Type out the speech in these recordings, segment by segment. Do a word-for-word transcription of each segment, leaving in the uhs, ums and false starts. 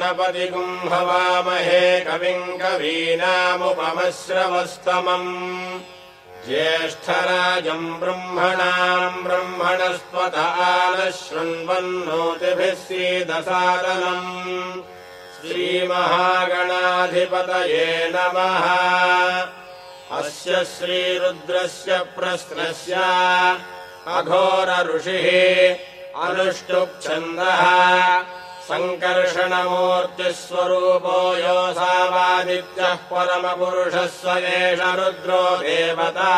गणपतिगुम् हवामहे कविम् कवीनामुपमश्रवस्तमम् ज्येष्ठराजम् ब्रह्मणाम् ब्रह्मणस्पत आनः शृण्वन्नोतिभिः सीदसादनम् श्रीमहागणाधिपतये नमः। अस्य श्रीरुद्रस्य प्रश्नस्य अघोर ऋषिः अनुष्टुप्छन्दः सङ्कर्षणमूर्तिस्वरूपो योऽसावादित्यः परमपुरुषः स एष रुद्रो देवता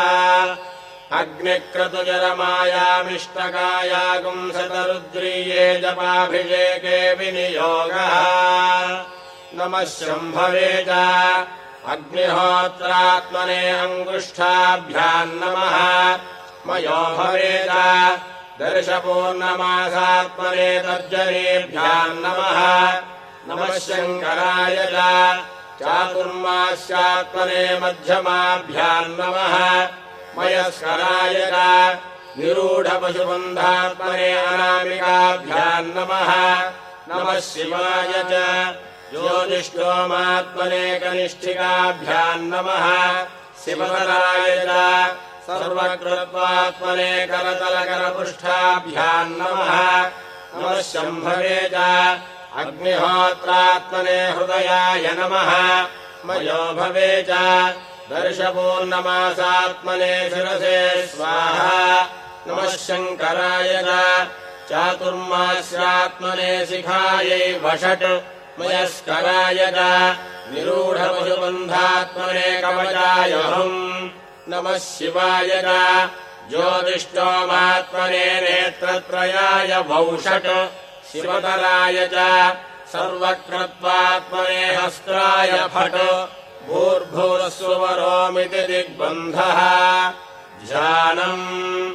अग्निक्रतुजरमायामिष्टकायागुंसतरुद्रीये जपाभिषेके विनियोगः। नमः शम्भवे च अग्निहोत्रात्मने अङ्गुष्ठाभ्याम् नमः। मयो भवेद दर्शपूर्णमासात्मने तर्जनीभ्याम् नमः। नमः शङ्कराय च चातुर्मास्यात्मने मध्यमाभ्याम् नमः। मयस्कराय च निरूढपशुबन्धात्मने अनामिकाभ्याम् नमः। नमः शिवाय च ज्योतिष्ठोमात्मने कनिष्ठिकाभ्याम् नमः। शिवतराय च सर्वकृत्वात्मने करतलकरपृष्ठाभ्याम् नमः। नमः शम्भवे च अग्निहोत्रात्मने हृदयाय नमः। मयो भवे च दर्शपूर्णमासात्मने शिरसे स्वाहा। नमः शङ्कराय च चातुर्मास्यात्मने शिखायै वषट्। मयस्कराय च निरूढपशुबन्धात्मने कवचाय हम्। नमः शिवाय च ज्योतिष्ठोमात्मने नेत्रत्रयाय वौषट्। शिवतराय च सर्वकृत्वात्मने हस्त्राय फट्। भूर्भुवस्सुवरोमिति दिग्बन्धः ध्यानम्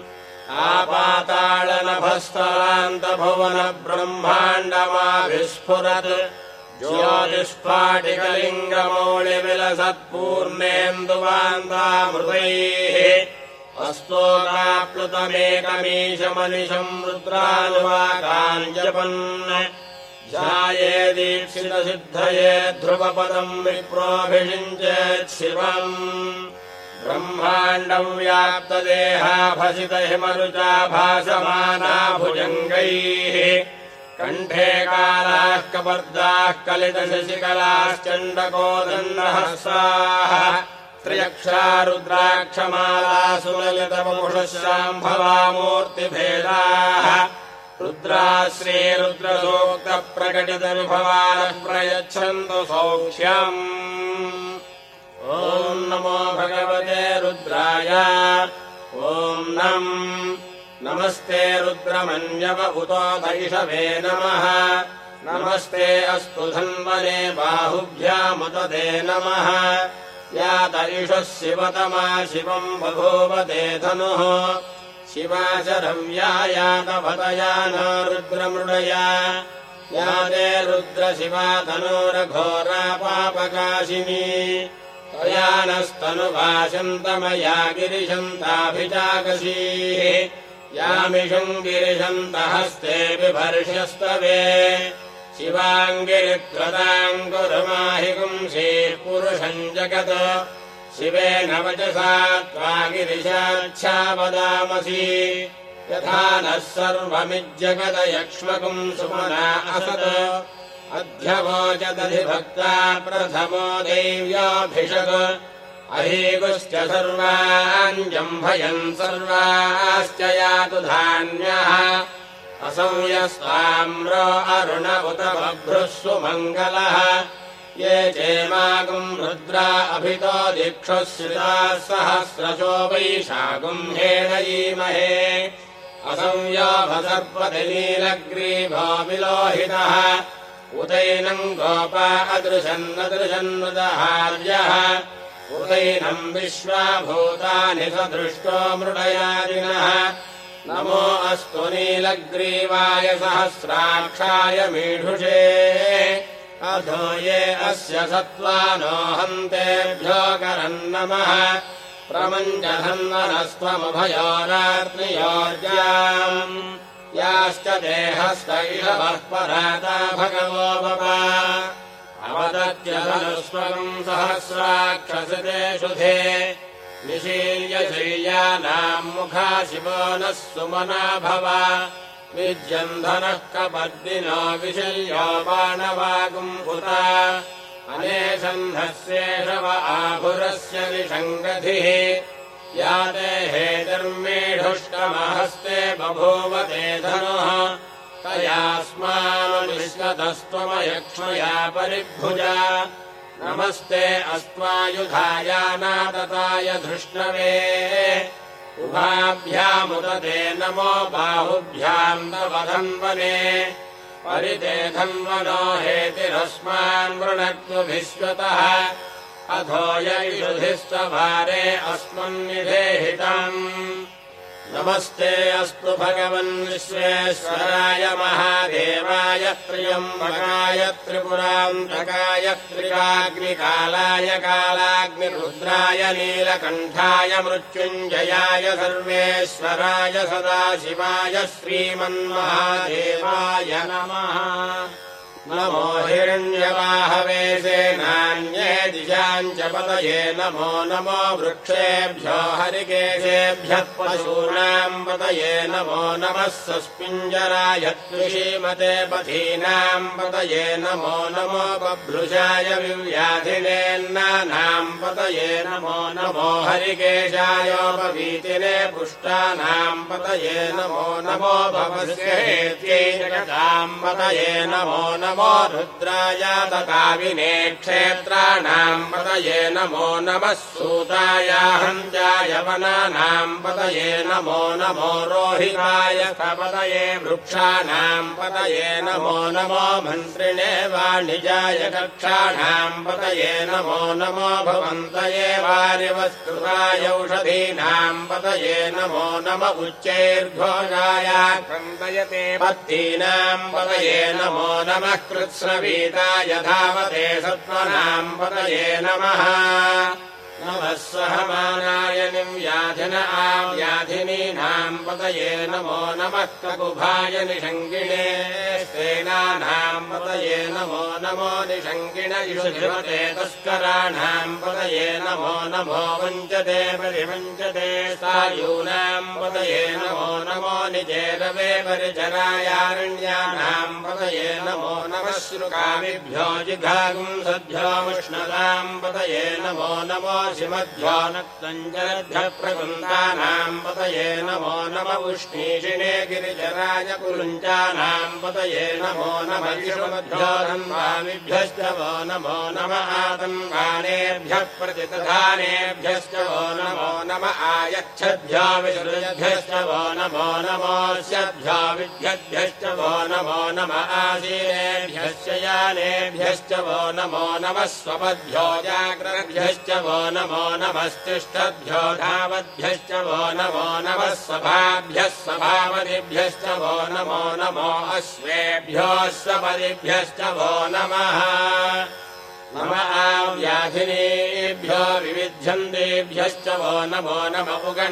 आपाताळनभस्तरान्तभुवनब्रह्माण्डमाभिस्फुरत् ज्योतिष्पाटिकलिङ्गमौलिविलसत्पूर्णेन्दुवान्तामृतैः अस्तोकाप्लुतमेकमीशमनिशम् रुद्रानुवाकाञ्जपन् ध्याये दीक्षितसिद्धये ध्रुवपदम् विप्रोऽभिषिञ्चेत् शिवम्। ब्रह्माण्डम् व्याप्तदेहाभसितहिमरुचा भासमाना भुजङ्गैः कण्ठे कालाः कपर्दाः कलितशशिकलाश्चण्डकोदण्डहस्ताः त्र्यक्षा रुद्राक्षमालासु ललितवपुषशाम्भवामूर्तिभेदाः रुद्राः श्रीरुद्रसूक्तप्रकटितविभवानः प्रयच्छन्तु सौख्यम्। ॐ नमो भगवते रुद्राय। ॐ नम् नमस्ते रुद्रमन्यव उतो दैषवे नमः। नमस्ते अस्तु धन्वने बाहुभ्यामुदते नमः। या दैषः शिवतमा शिवम् बभूवते धनुः शिवा शरव्या यातभतया न रुद्रमृडया या ते रुद्रशिवा तनूरघोरा पापकाशिनी त्वया नस्तनुभाषन्तमया गिरिशन्ताभिजाकशीः यामिषम् गिरिशन्तहस्ते बिभर्ष्यस्तवे शिवाङ्गिरित्रताम् कुरुमाहि पुंसीः पुरुषम् जगत् शिवेन वचसा त्वा गिरिशाच्छा वदामसि यथा नः सर्वमिज्जगदयक्ष्मकुम् सुमना असत् अध्यवोचदधिभक्ता प्रथमो दैव्याभिषक् अहीगुश्च सर्वान् जम्भयन् सर्वाश्च यातु धान्यः असंयस्ताम्रो अरुण उत बभ्रुः सुमङ्गलः ये चेमागुम् रुद्रा अभितो दिक्षुः श्रिताः सहस्रशो वैशागुम् हेणयीमहे असंयोभसर्पतिनीलग्रीभो विलोहितः उदैनम् गोपा अदृशन्नदृशन्नुदहार्यः उदैनम् विश्वा भूतानि सदृष्टो मृडयादिनः नमो अस्तु नीलग्रीवाय सहस्राक्षाय मीढुषे अधो ये अस्य सत्त्वानो हन्तेभ्यो करन्नमः प्रमञ्चधन्वनस्त्वमभयोरार्त्नियोर्जाम् याश्च देहस्त इषवः पराता भगवो भव पतत्यधनुष्वकम् सहस्राक्षसते शुधे निशील्य शय्यानाम् मुखा शिवो नः सुमना भव विज्यन्धनः कपर्दिनो विशल्यो बाणवागुम्भुता अनेशन्धस्येषव आभुरस्य विषङ्गधिः याते हेतिर्मेढुष्टमहस्ते बभूव ते धनुः तयास्मानुनिष्कतस्त्वमयक्ष्मया परिभुजा नमस्ते अस्त्वायुधायानातताय धृष्णवे उभाभ्यामुदते नमो बाहुभ्याम् तवधन्वने परिते धन्वनो हेतिरस्मान् वृणक्तुभिश्वतः अधो यैषुधिस्तभारे अस्मन्निधेहितम् नमस्ते अस्तु भगवन् विश्वेश्वराय महादेवाय त्र्यम्बकाय त्रिपुरान्तकाय त्रिकाग्निकालाय कालाग्निरुद्राय नीलकण्ठाय मृत्युञ्जयाय सर्वेश्वराय सदाशिवाय श्रीमन्महादेवाय नमः नमो हिरण्यवाहवे सेनान्ये दिशाम् च पतये नमो नमो वृक्षेभ्यो हरिकेशेभ्यः पशूनाम् पतये नमो नमः सस्पिञ्जराय त्रिशीमते पथीनाम् पतये नमो नमो बभ्रुषाय विव्याधिनेन्नानाम् पतये नमो नमो हरिकेशायोपवीतिने पुष्टानाम् पतये नमो नमो भवस्येत्यै जगताम् पतये नमो नमो नमो रुद्राय तकाविने क्षेत्राणाम् पतये नमो नमः सूताय हन्त्याय वनानाम् पतये नमो नमो रोहिताय पतये वृक्षाणाम् पतये नमो नमो मन्त्रिणे वाणिजाय कक्षाणाम् पतये नमो नमो भवन्तये वारिवस्कृताय औषधीनाम् पतये नमो नम उच्चैर्घोषाय क्रन्दयते पत्तीनाम् पतये नमो नमः कृत्स्नवीताय धावते सत्त्वनाम् पतये नमः नमः सहमानाय निव्याधिन आव्याधिनीनाम् पतये नमो नमः ककुभाय निषङ्गिणे सेनानाम् पतये नमो नमो निषङ्गिण इषुधिपते तस्कराणाम् पतये नमो नमो वञ्चते परिवञ्चते सायूनाम् पतये नमो नमो निजेरवे परिचरायारण्यानाम् पतये नमो नमः श्रुकामिभ्यो जिघागुंसभ्यो मुष्णदाम् पतये नमो नमो शिमध्यो नक्तञ्जलभ्यः प्रकुन्दानाम् पतये नमो नम उष्णीषिणे गिरिजराय कुलुञ्चानाम् पतये नमो नमः विष्णुभ्यो धन्वामिभ्यश्च वो नमो नम आतन्वानेभ्यः प्रतिदधानेभ्यश्च वो नमो नम आयच्छद्भ्यो विसृजभ्यश्च वो नमो नमोऽस्यभ्यो विद्यद्भ्यश्च वो नमो नम आसीनेभ्यश्च यानेभ्यश्च वो नमो नमः स्वपद्भ्यो जाग्रभ्यश्च वो नमो नमस्तिष्ठद्भ्यो धावद्भ्यश्च वो नमो नमः सभाभ्यः सभावदिभ्यश्च वो नमो नमो अश्वेभ्यो स्वपदिभ्यश्च वो नमः नम आव्याधिनेभ्यो विविध्यन्तेभ्यश्च वो नमो नम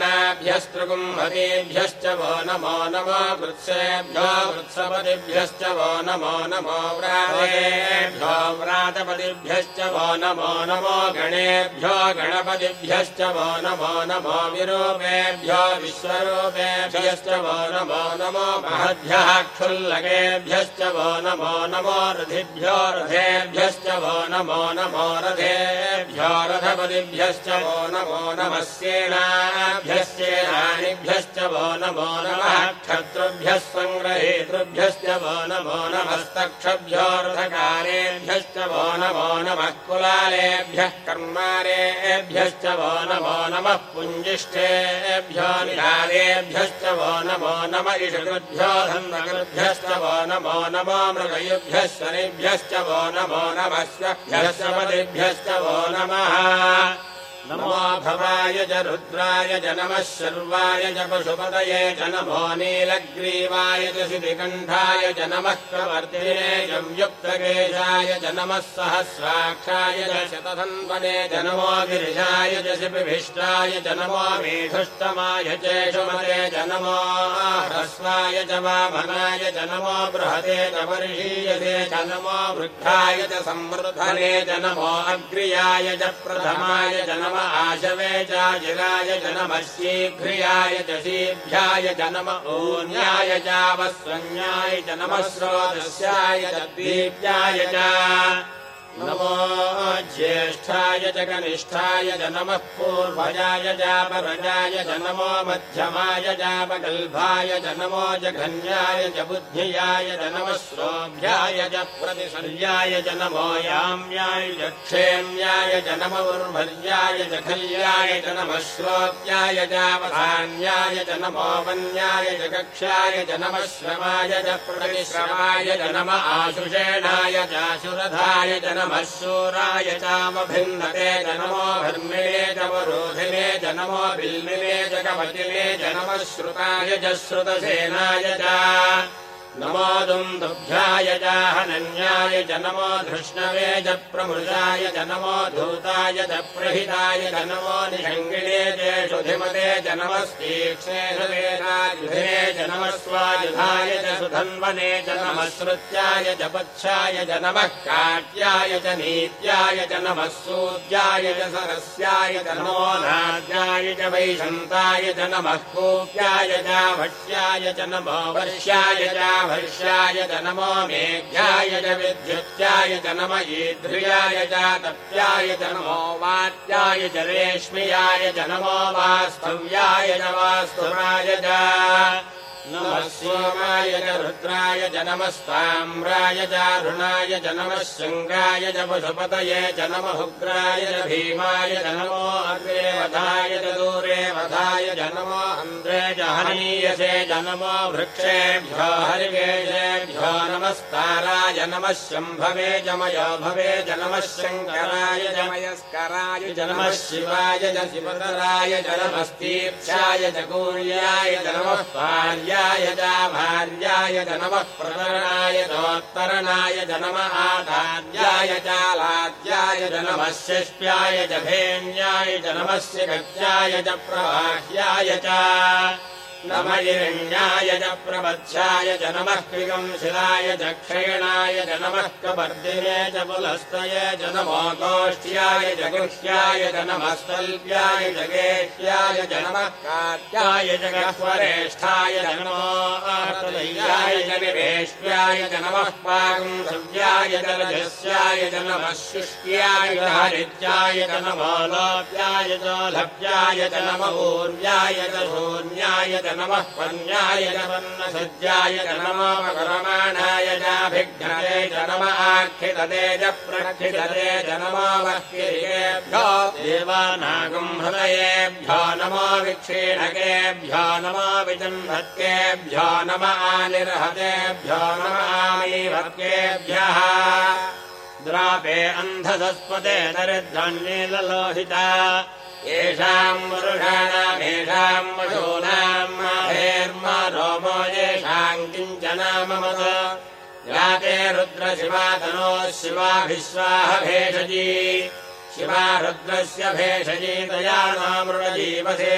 उगणाभ्यस्त्रिकुम्भतेभ्यश्च वो नमो नमो कृत्सेभ्यो कृत्सपदिभ्यश्च वो नमो नमो व्रातेभ्यो व्रातपदिभ्यश्च वो नमो नमो गणेभ्यो गणपतिभ्यश्च वो नमो नमो विरूपेभ्यो विश्वरूपेभ्यश्च वो नमो नमो महद्भ्यः क्षुल्लकेभ्यश्च वो नमो नमो रथिभ्यो रथेभ्यश्च वो नमो नमो नमो रथेभ्यो रथपतिभ्यश्च वो नमो नमः सेनाभ्यश्चेनानिभ्यश्च वो नमो नमः क्षत्रुभ्यः सङ्ग्रहेतृभ्यश्च वो नमो नमस्तक्षभ्यो रथकारेभ्यश्च वो नमो नमः कुलालेभ्यः कर्मारेभ्यश्च वो नमो नमः पुञ्जिष्ठेभ्यो निरालेभ्यश्च वो नमो नम इषकृभ्यो धन्वकृभ्यश्च वो नमो नमो मृगयुभ्यः शनिभ्यश्च वो नमो नमः ह्यश्च पदिभ्यश्च वो नमः नमो भवाय च रुद्राय च नमः शर्वाय च पशुपतये च नमो नीलग्रीवाय च शितिकण्ठाय च नमः प्रवर्तिने च युक्तकेशाय च नमः सहस्राक्षाय च शतधन्वने च नमो गिरिशाय च शिपिभिष्टाय च नमो मेघुष्टमाय चेषुमते च नमो ह्रस्वाय च वामनाय च नमो बृहते च वर्षीयसे च नमो वृद्धाय च संवृद्धने च नमो अग्र्याय च प्रथमाय च नमो आशवे चाजिराय च नमः शीघ्रियाय च शीभ्याय च नमः ऊन्याय चावस्वन्याय च नमः स्रोतस्याय च दीप्याय च नमो ज्येष्ठाय च कनिष्ठाय च नमः पूर्वजाय चापरजाय च नमो मध्यमाय चापगल्भाय च नमो जघन्याय च बुद्धियाय च नमः श्रोभ्याय च प्रतिशल्याय च नमो याम्याय च क्षेम्याय च नमो उर्भर्याय च खल्याय च नमः श्रोत्याय चावधान्याय च नमो वन्याय च कक्ष्याय च नमः श्रवाय च प्रतिश्रवाय च नमः आशुषेणाय चाशुरधाय च नमः शूराय चामभिन्नते च नमो भर्मिणे च वरोधिने च नमो बिल्मिने च कवचिने च नमः श्रुताय च श्रुतसेनाय च नमो दुन्दुभ्याय च हनन्याय च नमो धृष्णवे च प्रमृषाय च नमो धूताय च प्रहिताय च नमो निषङ्गिणे चेषुधिमते च नमस्तीक्ष्णे सवेरायुधे च नमः स्वायुधाय च सुधन्वने च नमः श्रुत्याय च पच्छाय च नमः काट्याय च नीत्याय च नमः सूद्याय च सरस्याय च नमो नाद्याय च वैशन्ताय च नमः कूप्याय च भक्ष्याय च नमो वर्ष्याय च वर्ष्याय च नमो मेघ्याय च विद्युत्याय च नमः ईध्र्याय च तप्याय च नमो वात्याय च रेश्म्याय च नमो वास्तव्याय च वास्तुवाय च नमः सोमाय च रुद्राय च नमस्ताम्राय च अरुणाय च नमः शङ्गाय च पशुपतये च नमः उग्राय च भीमाय च नमो अग्रे वधाय च दूरे वधाय च नमो अन्ध्रे च हनीयसे च नमो वृक्षेभ्यो हरिकेशेभ्यो नमस्ताराय नमः शम्भवे च मयो भवे च नमः शङ्कराय च मयस्कराय च नमः शिवाय च शिवतराय च नमस्तीर्थ्याय च कूर्याय च नमः पार्याय च भार्याय च नमः प्रतरणाय चोत्तरणाय च नमः आधार्याय चालाद्याय च नमः शिष्प्याय च भेन्याय च नमः शिखत्याय च प्रवाह्याय च नमः हिरण्याय च प्रवत्स्याय च नमः क्विगंशिलाय च क्षयणाय च नमः कपर्दिने च पुलस्तये च नमो गोष्ठ्याय च गुह्याय च नमः स्तल्प्याय च गेह्याय च नमः कात्याय च गह्वरेष्ठाय च नमो आर्तलय्याय च निवेश्याय च नमः पागुंसव्याय च रजस्याय च नमः शुष्क्याय च हरित्याय च नमो लोप्याय च लभ्याय च नमः ऊर्व्याय च शून्याय च नमः पन्याय च वन्नसज्जाय च नमो मकरमाणाय चाभिघ्नते च नमः आक्षितते च प्रक्षितते च नमो वह्किरिकेभ्यो देवानागुंहृदयेभ्यो नमो विक्षीणकेभ्यो नमो विजन्भत्केभ्यो नमः आनिर्हतेभ्यो नमः आमीभत्केभ्यः द्रापे अन्धसस्पते दरिद्रन्नीललोहिता येषाम् वरुषाणामेषाम् पशूनाम् माभेर्मा रोमो येषाम् किञ्चनाममत याते रुद्रशिवा तनोः शिवाभिस्वाह भेषजी शिवा रुद्रस्य भेषजी तया नामृणजीवसे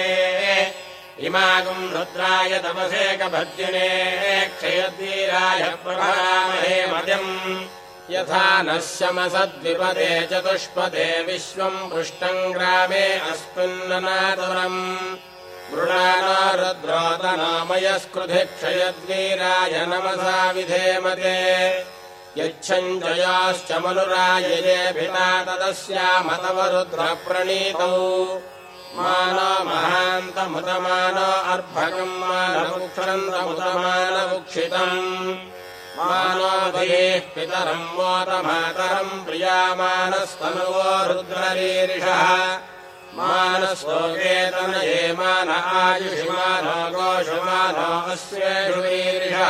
इमागुम् रुद्राय तपसे कभद्दिने क्षयद्वीराय प्रभरामहे मतिम् यथा नः शमसद्विपदे चतुष्पदे विश्वम् पुष्टम् ग्रामे अस्मिन्ननातुरम् मृणानो रुद्रोतनामयस्कृधि क्षयद्वीराय नमसा विधेमते यच्छञ्जयाश्च मनुरायजेभिता तदस्यामतव रुद्रप्रणीतौ मानो महान्तमुतमानो अर्भकम् मानमुक्षन्तमुतमानमुक्षितम् मानो धीः पितरम् मोतमातरम् प्रियामानस्तनुवो रुद्ररीरिषः मानस्तोकेतनये मान आयुषिमानो गोषुमानो अस्येषु वीरिषः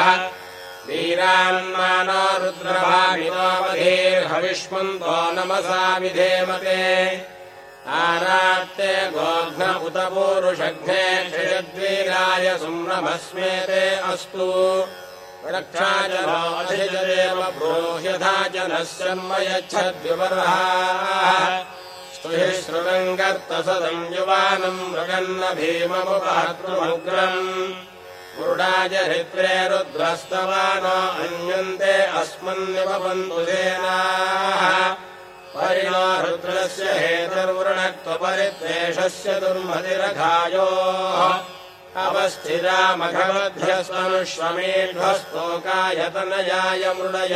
वीरान्मानो रुद्रभामिनो मधीर्हविष्मन्तो नमसा विधेमते आरात्ते गोघ्न उत पूरुषघ्ने क्षयद्वीराय सुम्रमस्मेते अस्तु रक्षा जनो अधिजदेव ब्रूह्यथा जनः शर्मयच्छद्विवर्हा स्तुहि श्रुगङ्गर्तसदम् युवानम् मृगन्न भीममुपहर्तृमुग्रम् मुरुडाय हृत्रे रुद्रस्तवानो अन्यन्ते अस्मन्निवपन्तु सेनाः परिणो रुद्रस्य हेतुर्वृणक्त्वपरिद्वेषस्य दुर्मतिरघायोः अवस्थिरामघवध्यस्तनुष्वमेध्वस्तोकायतनयाय मृडय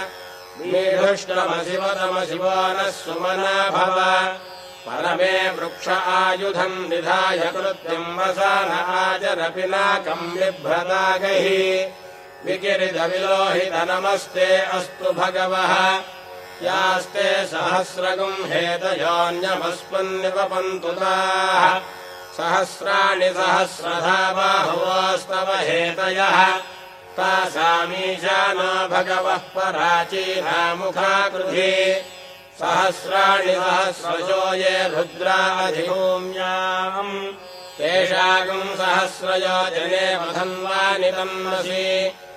मीढुष्टमशिवतमशिवो नः सुमना भव परमे वृक्ष आयुधम् निधाय कृत्यम् वसान आचरपिनाकम् बिभ्रतागैः विकिरितविलोहितनमस्ते अस्तु भगवः यास्ते सहस्रगुम् हेतयोऽन्यमस्मन्निवपन्तु ताः सहस्राणि सहस्रधा बाहुवोस्तव हेतयः तासामीशानो भगवः पराचीना मुखाकृधि सहस्राणि सहस्रजो ये रुद्रा अधिभूम्याम् तेषागुम् सहस्रयो जने वधन्वानि तन्मसि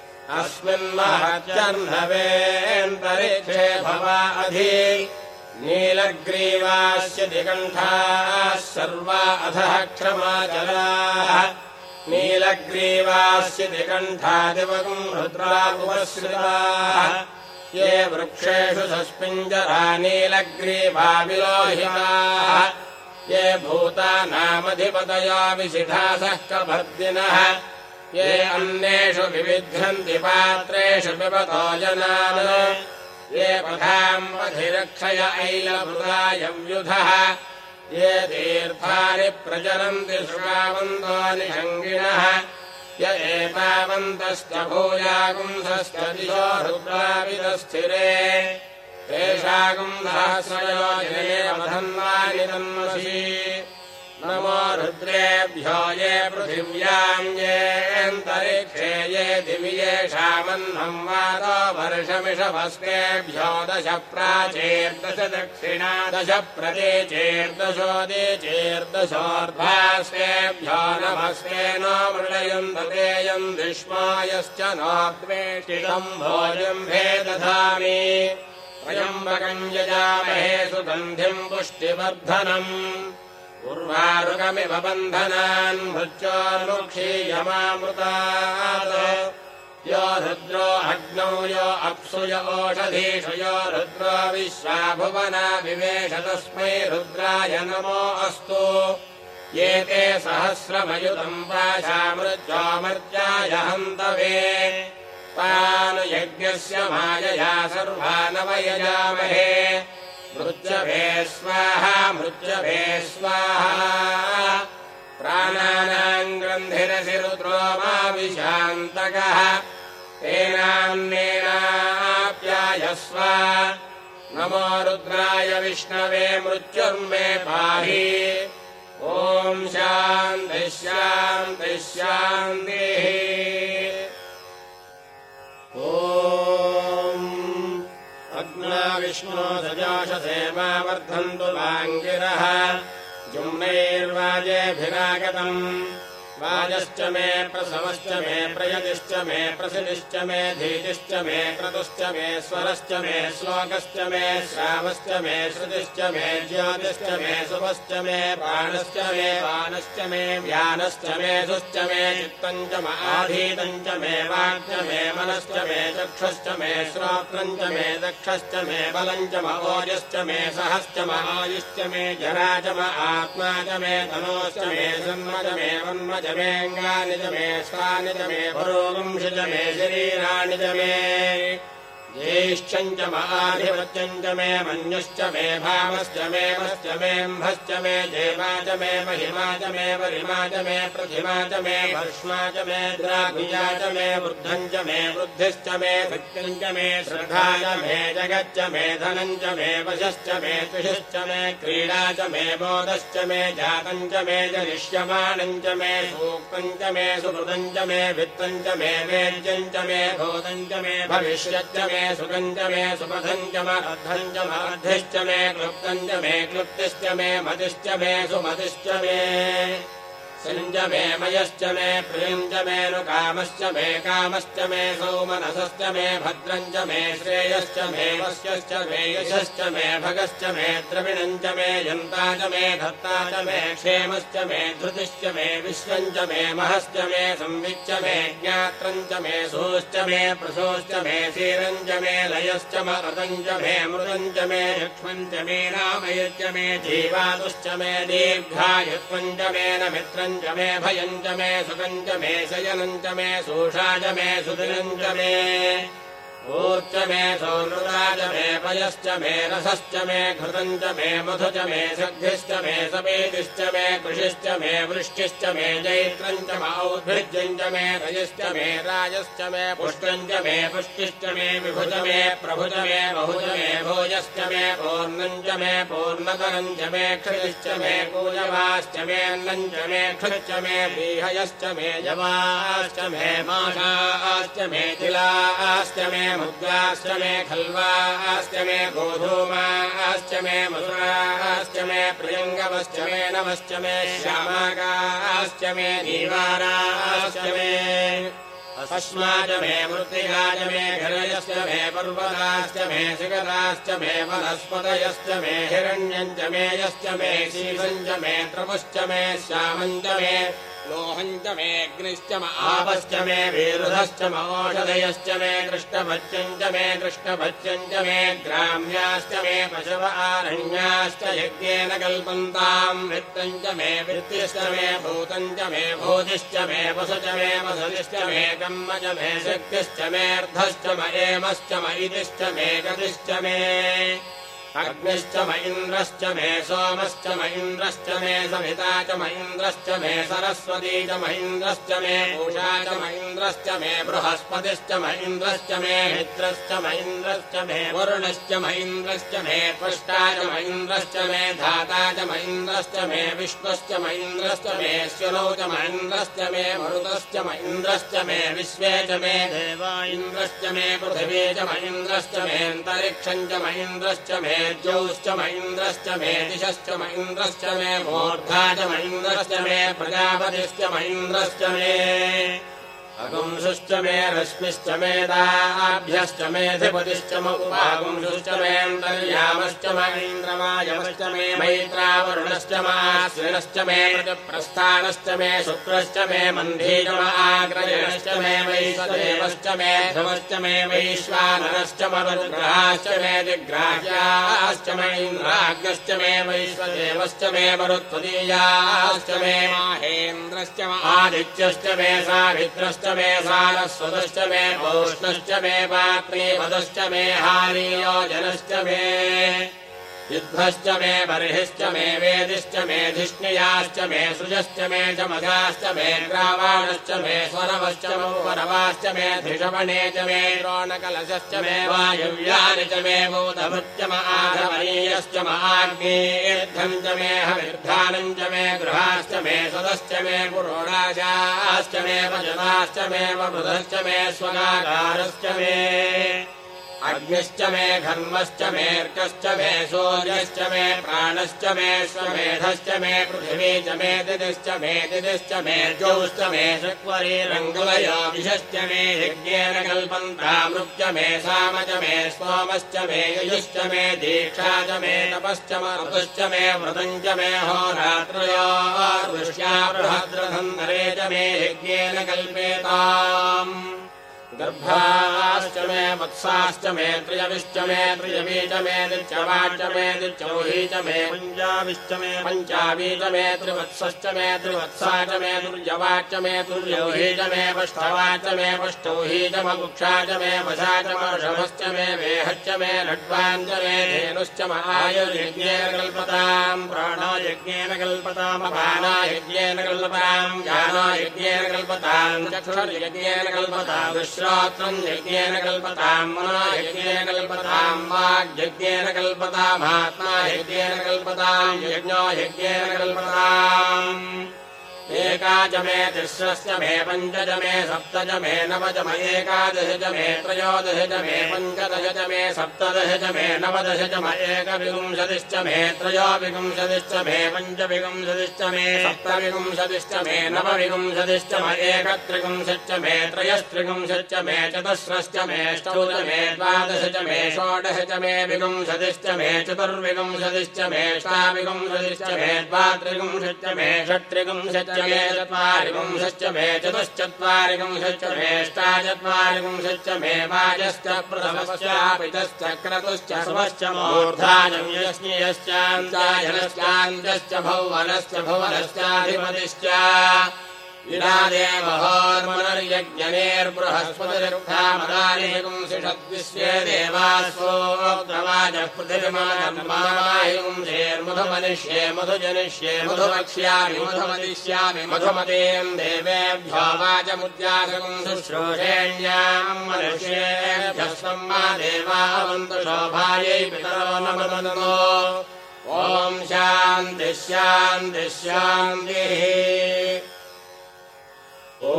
अस्मिन्महत्यर्णवेऽन्तरिक्षे भवा अधि नीलग्रीवास्य दिगण्ठाः सर्वा अधः क्षमाचलाः नीलग्रीवास्य दिगण्ठादिवगुम् रुद्रा उपश्रिताः ये वृक्षेषु सस्पिञ्जरा नीलग्रीवा विलोहिताः ये भूतानामधिपतयो विशिधासः कभर्दिनः ये अन्येषु विविध्यन्ति पात्रेषु पिबतो जनान् ये पथाम् अधिरक्षय ऐलभृतायव्युधः ये तीर्थानि प्रचरन्ति शृगावन्तो निषङ्गिणः य एतावन्तश्च भूयागुंसश्च दिशो रुद्राविदस्थिरे तेषागुम् सहस्रयो जने वधन्वानि तन्मसि नमो रुद्रेभ्यो ये पृथिव्याम् येऽन्तरिक्षे ये दिवि येषामह्नम् वातो वर्षमिषभस्केभ्यो दश प्राचेर्दश दक्षिणा दश प्रतीचेर्दशोदीचेर्दशोर्ध्वास्तेभ्यो नमस्ते नो मृडयन्ततेयम् विश्वायश्च नो द्वेष्टितम् भोजम्भे दधामि त्र्यम्बकम् यजामहे सुगन्धिम् पुष्टिवर्धनम् उर्वारुकमिव बन्धनान् मृत्योर्मुक्षीयमामृतात् यो रुद्रो अग्नौ यो अप्सु य ओषधीषु यो रुद्रो विश्वा भुवना विवेश तस्मै रुद्राय नमो अस्तु ये ते सहस्रमयुतम् पाशामृत्योमर्त्याय हन्तवे तान् यज्ञस्य मायया सर्वानवयजामहे मृत्यभे स्वाहा मृत्यभे स्वाहा प्राणानाम् ग्रन्थिरसि रुद्रो मा विशान्तकः तेनान्नेनाप्यायस्व नमो रुद्राय विष्णवे मृत्युर्मे पाहि ॐ शान्तिः शान्तिः शान्तिः ॐ अग्ना विष्णो सजाशसे मा वर्धन्तु वाङ्गिरः जुम्नैर्वाजेभिरागतम् वाजश्च मे प्रसवश्च मे प्रयतिश्च मे प्रसिदिश्च मे धीतिश्च मे क्रतुश्च मे स्वरश्च मे श्लोकश्च मे श्रावश्च मे श्रुतिश्च मे ज्योतिश्च मे शुभश्च मे प्राणश्च मे पानश्च मे व्यानश्च मे सुश्च मे चित्तम् च आधीतम् च मे वाक्च मे मनश्च मे चक्षुश्च मे श्रोत्रम् च मे दक्षश्च मे बलम् च ओजश्च मे सहश्च आयुश्च मे जरा च आत्मा च मे तनोश्च मे जन्म च मे वन्म च मेऽङ्गानि च मे स्वानि च मे पुरोगुंसि च मे शरीराणि च मे ज्येष्ठम् च महाधिपत्यम् च मे मन्युश्च मे भावश्च मे वश्च मेऽम्भश्च मे जेवा च मे महिमा च मे वरिमा च मे प्रतिमा च मे भर्ष्मा च मे द्राघुया च मे वृद्धम् च मे वृद्धिश्च मे भक्तिम् च मे श्रद्धा च मे जगच्च मे धनम् च मे वशश्च मे तुषश्च मे क्रीडा च मे बोधश्च मे जातम् च मे जनिष्यमाणम् च मे सूक्तम् च मे सुहृदम् च मे वित्तम् च मे वेद्यम् च मे भूतम् च मे भविष्यच्च मे सुगञ्च मे सुपथञ्च मर्धञ्च मर्धिश्च मे क्लुप्तञ्च मे क्लुप्तिश्च मे मदिश्च मे सुमदिश्च मे सञ्च मे मयश्च मे प्रियञ्च मे नुकामश्च मे कामश्च मे सौमनसश्च मे भद्रञ्च मे श्रेयश्च मे वश्यश्च मे यशश्च मे भगश्च मे द्रविणञ्च मे यन्ता च मे धत्ता च मे क्षेमश्च मे धृतिश्च मे विश्वञ्च मे महश्च मे संविच्च मे ज्ञात्रञ्च मे सोश्च मे प्रसोश्च मे क्षीरञ्च मे लयश्च मरदञ्च मे मृदञ्च मे यक्ष्मञ्च मे रामयश्च मे जीवातुश्च मे दीर्घायुत्वञ्च मे न मित्रञ्च मे भयञ्च मे सुखञ्च मे शयनञ्च मे सोषाच मे सुदिनञ्च मे ऊर्च मे सौनृताच मे पयश्च मे रसश्च मे घृतञ्च मे मधुच मे सग्धिश्च मे सपेतिश्च मे कृषिश्च मे वृष्टिश्च मे जैत्रञ्च मौद्भिज्यञ्च मे रजश्च मे राजश्च मे पुष्टञ्च मे पुष्टिश्च मे विभुज मे प्रभुज मे बहुज मे भोजश्च मे पूर्णञ्च मे पूर्णतरञ्च मे क्षितिश्च मे कूजवाश्च मे अन्नञ्च मे क्षुच्च मे व्रीहयश्च मे जवाश्च मे माषाश्च मे तिलाश्च मे मुद्गाश्च मे खल्वाश्च मे गोधूमाश्च मे मधुराश्च मे प्रियङ्गवश्च मे नवश्च मे श्यामाकाश्च मे नीवाराश्च मे अस्माच मे मृत्तिकाच मे घरयश्च मे पर्वताश्च मे शिखराश्च मे वनस्पतयश्च मे हिरण्यञ्च मे यश्च मे शीर्षञ्च मे त्रपुश्च मे श्यामञ्च मे लोहञ्च मे अग्निश्च म आपश्च मे विरुधश्च मौषधयश्च मे कृष्णभज्यञ्च मे कृष्णभज्यञ्च मे ग्राम्याश्च मे पशव आरण्याश्च यज्ञेन कल्पन्ताम् वित्तञ्च मे वित्तिश्च मे भूतञ्च मे भूतिश्च मे वसुच मे वसतिश्च मे कम्म च मे शक्तिश्च मेऽर्धश्च म एमश्च म इतिश्च मे गतिश्च मे अग्निश्च म इन्द्रश्च मे सोमश्च म इन्द्रश्च मे सविता च म इन्द्रश्च मे सरस्वती च म इन्द्रश्च मे पूषा च म इन्द्रश्च मे बृहस्पतिश्च म इन्द्रश्च मे मित्रश्च म इन्द्रश्च मे वरुणश्च म इन्द्रश्च मे त्वष्टा च म इन्द्रश्च मे धाता च म इन्द्रश्च मे विष्णुश्च म इन्द्रश्च मे श्वनो च म इन्द्रश्च मे मरुतश्च म इन्द्रश्च मे विश्वे च मे देवा इन्द्रश्च मे पृथिवी च म इन्द्रश्च मे अन्तरिक्षम् च म इन्द्रश्च मे ज्योश्च म इन्द्रश्च मे दिशश्च म इन्द्रश्च मे मूर्धा च म इन्द्रश्च मे प्रजापतिश्च म इन्द्रश्च मे अगुंसुश्च मे रश्मिश्च मे दाभ्यश्च मेऽधिपतिश्च म उपागुंसुश्च मेऽन्तर्यामश्च म इन्द्रमायवश्च मे मैत्रावरुणश्च म आश्विनश्च मे प्रस्थानश्च मे शुक्रश्च मे मन्धी च म आग्रयणश्च मे वैश्वदेवश्च मे ध्रुवश्च मे वैश्वानरश्च म रुद्राश्च मे दिग्राह्याश्च म इन्द्राग्नश्च मे वैश्वदेवश्च मे मरुत्वदीयाश्च मे माहेन्द्रश्च म आदित्यश्च मे सावित्रश्च मे सारस्वतश्च मे पौष्णश्च मे पात्रीपदश्च मे हारीयोजनश्च मे युद्धश्च मे बर्हिश्च मे वेदिश्च मे धिष्णियाश्च मे सृजश्च मे जमगाश्च मे ग्रावाणश्च मे स्वरवश्च मौपरवाश्च मे धिषवणे च मे द्रोणकलशश्च मे वायव्यानि च मे भूतभृत्य म आधवनीयश्च म आग्नेयेद्धम् च मे हविर्धानम् च मे गृहाश्च मे सदश्च मे पुरोडाशाश्च मे वजनाश्च मे वमृधश्च मे स्वगाकारश्च मे अग्निश्च मे घर्मश्च मेऽर्कश्च मे सूर्यश्च मे प्राणश्च मे स्वमेधश्च मे पृथिवी च मे दिदिश्च मे दिदिश्च मे ज्योश्च मे शक्वरीरङ्गुलयो दिशश्च मे यज्ञेन कल्पन्तामृक्च मे साम च मे स्तोमश्च मे यजुश्च मे दीक्षा च मे तपश्च ऋतुश्च मे व्रतम् च मे होरात्रयोर्वृष्ट्या बृहद्रधन्वरे च मे यज्ञेन कल्पेताम् गर्भाश्च मे वत्साश्च मे त्रियविश्च मे त्रियवी च मे दिच्यवाच्च मे दिच्यौही च मे पञ्चाविश्च मे पञ्चावी च मे त्रिवत्सश्च मे त्रिवत्सा च मे तुर्यवाच्च मे तुर्यौही च मे पष्ठवाच्च मे पष्टौही च ममुक्षा च मे वशा च मर्षभश्च मे वेहश्च मे लड्वाञ्च मे धेनुश्च म आयुर्यज्ञेन कल्पताम् प्राणो यज्ञेन कल्पताम् अपानो यज्ञेन कल्पताम् ज्ञानो यज्ञेन कल्पताम् चक्षुर्यज्ञेन कल्पताम् श्रोत्रम् यज्ञेन कल्पताम् मनो यज्ञेन कल्पताम् वाग्यज्ञेन कल्पताम् आत्मा यज्ञेन कल्पताम् यज्ञो यज्ञेन कल्पताम् एका च मे तिस्रश्च मे पञ्च च मे सप्त च मे नव च मे एकादश च मे त्रयोदश च मे पञ्चदश च मे सप्तदश च मे नवदश च मे एकविंशतिश्च मे त्रयोविंशतिश्च मे पञ्चविंशतिश्च मे सप्तविंशतिश्च मे नवविंशतिश्च मे एकत्रिंशच्च मे त्रयस्त्रिंशच्च मे चतुस्रश्च मे अष्टौ च मे द्वादश च मे षोडश च मे विंशतिश्च मे चतुर्विंशतिश्च मे अष्टाविंशतिश्च मे द्वात्रिंशच्च मे षट्त्रिंशच्च मे चत्वारिंशच्च मे चतुश्चत्वारिंशच्च मे अष्टाचत्वारिंशच्च मे वाजश्च प्रथमश्चापितश्च क्रतुश्च समश्च मूर्धाजन्यश्च भौवनश्च भुवनश्चाधिपतिश्च विरादेवहोर्मनर्यज्ञनेर्बृहस्पतिरुक्तामदानिपुंसिषद्विश्वे देवास्वोक्तवाचः पृथिविमानर्मायुंसेर्मधुमनिष्ये मधुजनिष्ये मधुवक्ष्यामि मधुमदिष्यामि मधुमतेम् देवेभ्यो वाचमुद्यासकम् शुश्रूषेण्याम् मनुष्येभ्यः सम्मा देवावन्तु शोभायै पितरो नमो ॐ शान्तिः शान्तिः शान्तिः ॐ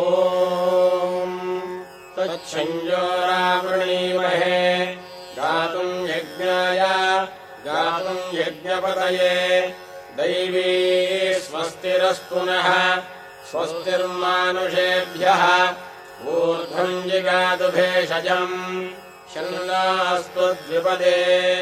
तच्छञ्जोरावृणीमहे गातुम् यज्ञाय गातुम् यज्ञपतये दैवी स्वस्तिरस्तु नः स्वस्तिर्मानुषेभ्यः ऊर्ध्वम् जिगातु भेषजम् शन्नास्तु द्विपदे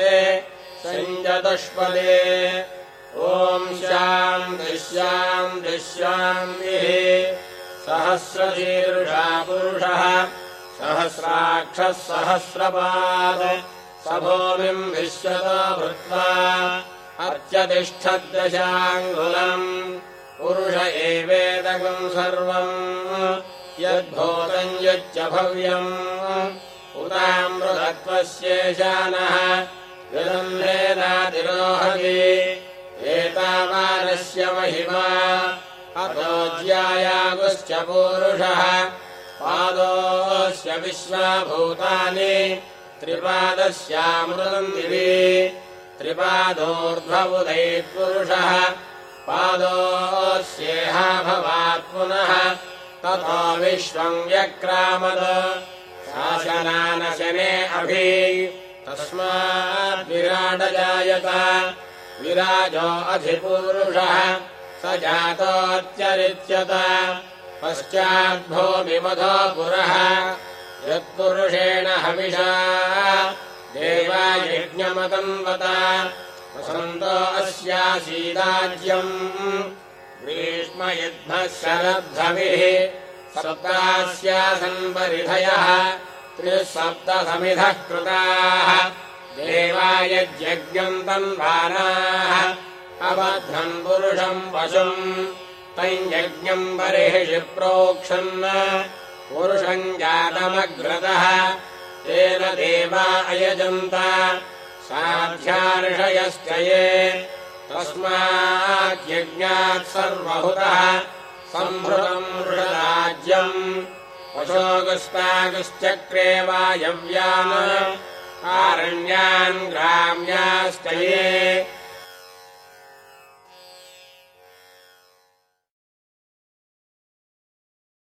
सञ्जतुष्पदे ॐ शान्तिः शान्तिः शान्तिः सहस्रशीर्षा पुरुषः सहस्राक्षः सहस्रपाद स भूमिम् विश्वतो भूत्वा अत्यतिष्ठद्दशाङ्गुलम् पुरुष एवेदकम् सर्वम् यद्भूतम् यच्च भव्यम् उतामृतत्वस्येशानः विदन्धेनातिरोहति एतावानस्य महिमा अतो ज्यायागुश्च पूरुषः पादोऽस्य विश्वभूतानि त्रिपादस्यामृतम् दिवि त्रिपादोर्ध्वबुधैपुरुषः पादोऽस्येहा भवात् पुनः ततो विश्वम् व्यक्रामद शासनानशने अभि तस्माद्विराडजायत विराजो अधिपूरुषः स जातोऽत्यरिच्यत पश्चाद्भूमिमधो पुरः यत्पुरुषेण हविषा देवा यज्ञमतन्वत वसन्तो अस्यासीदाज्यम् ग्रीष्म युद्धः शरद्धविः सप्तास्यासन् परिधयः त्रिसप्तसमिधः कृताः देवा यज्ञम् तन्वानाः अबध्नन् पुरुषम् पशुम् तम् यज्ञम् बर्हिषि प्रोक्षन् पुरुषम् जातमग्रतः तेन देवा अयजन्त साध्यार्षयश्च ये तस्माद्यज्ञात् सर्वहुतः सम्भृतम् वृषराज्यम् पशोगस्तागश्चक्रे वायव्यान् आरण्यान् ग्राम्याश्च ये